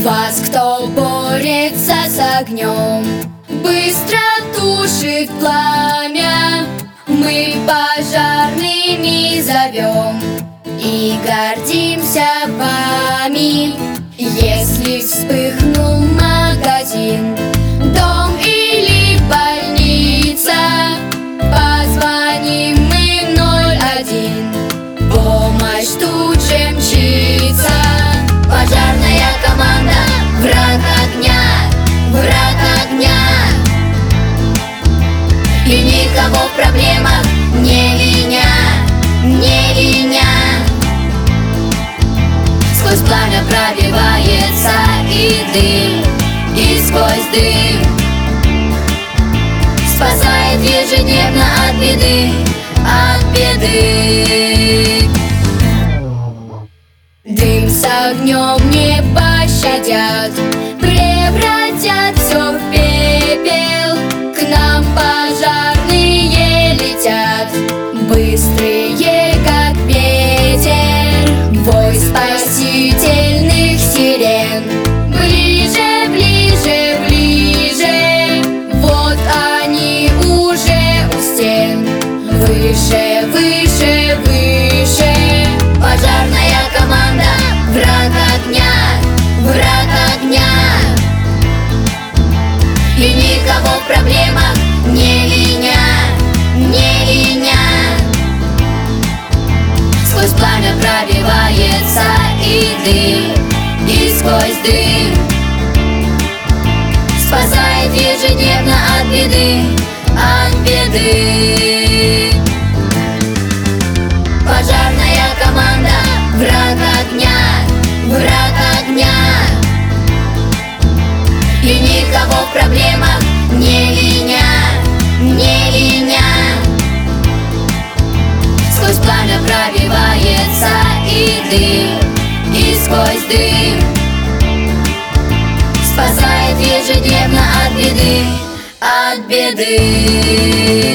Вас, кто борется с огнем, быстро тушит пламя, мы пожарными зовем и гордимся вами. Если вспыхнул магазин, дом или больница, позвоним мы в 01, помощь тут же мчится. Пожарная команда, враг огня, враг огня. И никого в проблемах не виня, не виня. Сквозь пламя пробивается и дым, и сквозь дым спасает ежедневно от беды, от беды. Дым с огнем не пощадят, превратят все в пепел. К нам пожарные летят, быстрые, как ветер. Вой спасительных сирен, ближе, ближе, ближе. Вот они уже у стен, выше, выше, выше. Пожарная команда, враг огня, враг огня. И никого в проблемах не виня, не виня. Сквозь пламя пробивается и дым, и сквозь дым спасает ежедневно от беды, от беды. Пожарная команда, враг огня, враг огня. И никого в проблемах не виня, не виня. Сквозь пламя пробивается и дым, и сквозь дым спасает ежедневно от беды, от беды.